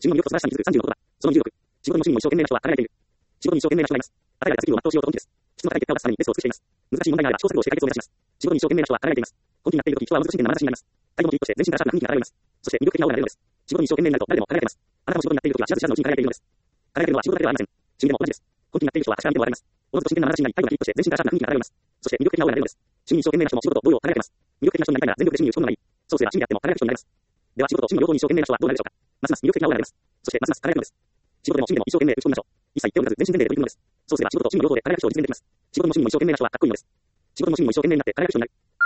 自分の魅力と素晴らしさに気づく30の言葉。その26。仕事にも趣味も一生懸命な人は輝いている。仕事に一生懸命な人がいます。与えられたスキルを全うしようと本気です。質の高い結果を出すためにベストを尽くしています。難しい問題があれば試行錯誤をして解決を目指します。仕事に一生懸命な人は輝いています。根気になっているとき人は難しい点で眼差しになります。態度もキリッとして全身からシャープな雰囲気が現れます。そして魅力的なオーラが出るのです。仕事に一生懸命になると誰でも輝いています。あなたも仕事になっているときは知らず知らずのうちに輝いているのです。輝いているのは仕事だけではありません。趣味でも同じです。根気になっている人は確かに見てもわかります。おのずと真剣な眼差しになり、態度がキリッとして全身からシャープな雰囲気が現れます。そして魅力的なオーラが出るのです。趣味に一生懸命な人も仕事と同様輝いています。魅力的な人になりたいなら全力で趣味に打ち込むのがいい。そうすれば趣味であっても輝く人になります。では仕事と趣味の両方に一生懸命な人はどうなるでしょうか。ますます魅力的なオーラが出ます。そしてますます輝くのです。仕事でも趣味でも一生懸命打ち込みましょう。一切手を抜かず全身全霊で取り組むのです。そうすれば仕事と趣味の両方で輝く人を実現できます。仕事も趣味も一生懸命な人はかっこいいのです。仕事も趣味も一生懸命になって輝く人になる。